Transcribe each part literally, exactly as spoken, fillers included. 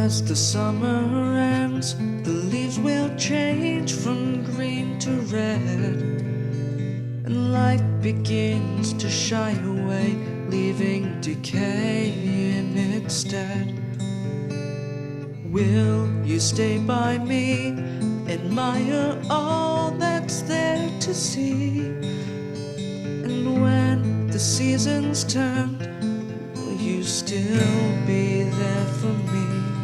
As the summer ends, the leaves will change from green to red, and life begins to shy away, leaving decay in its stead. Will you stay by me, admire all that's there to see? And when the seasons turn, will you still be there for me?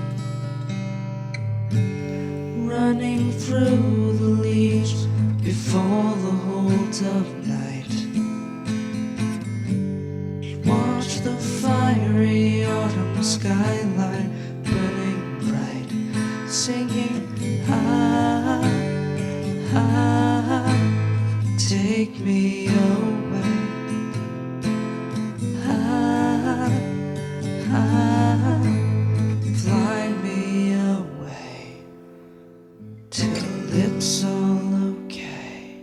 Running through the leaves before the hold of night, watch the fiery autumn skyline burning bright, singing, ah, ah, take me away, ah, ah, fly me away, till it's all okay.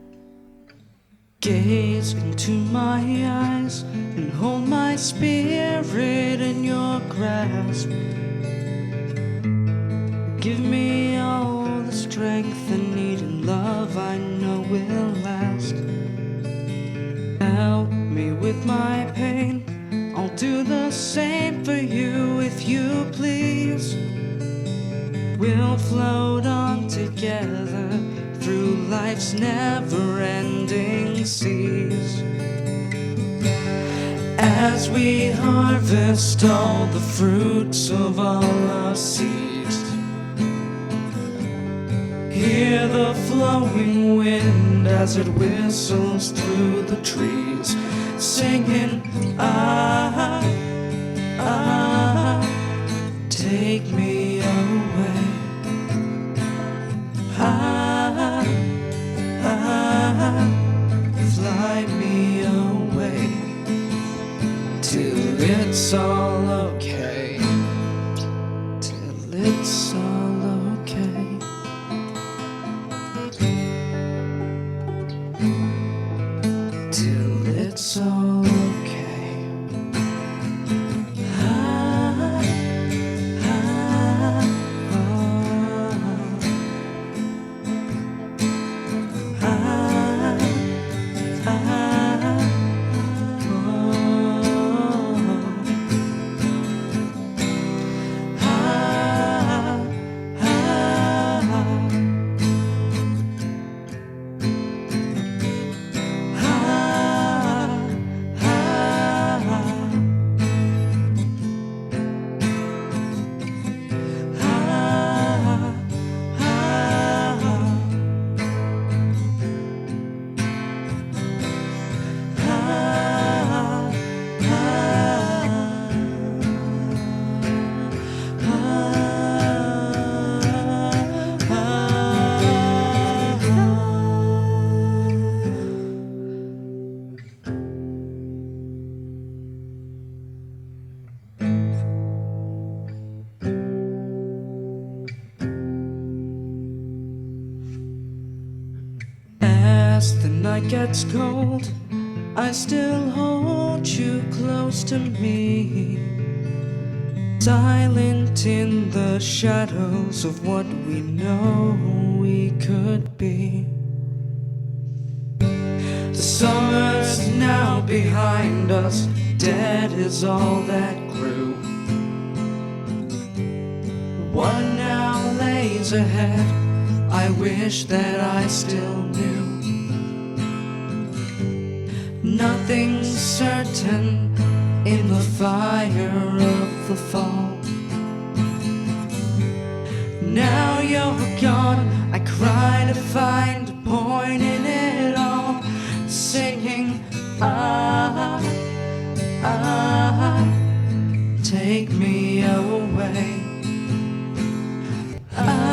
Gaze into my eyes and hold my spirit in your grasp. Give me all the strength I need and love I know will last. Help me with my pain, I'll do the same for you if you please. We'll float on together through life's never-ending seas, as we harvest all the fruits of all our seeds. Hear the flowing wind as it whistles through the trees, singing, ah, ah, take me away, ah, ah, fly me away, till it's all okay, till it's all okay. Till it's all okay. Ah, ah, ah, ah, ah, As the night gets cold, I still hold you close to me, silent in the shadows of what we know we could be. The summer's now behind us, dead is all that grew. What now lays ahead, I wish that I still knew. Nothing's certain in the fire of the fall. Now you're gone, I cry to find a point in it all, singing, ah, ah, take me away, ah.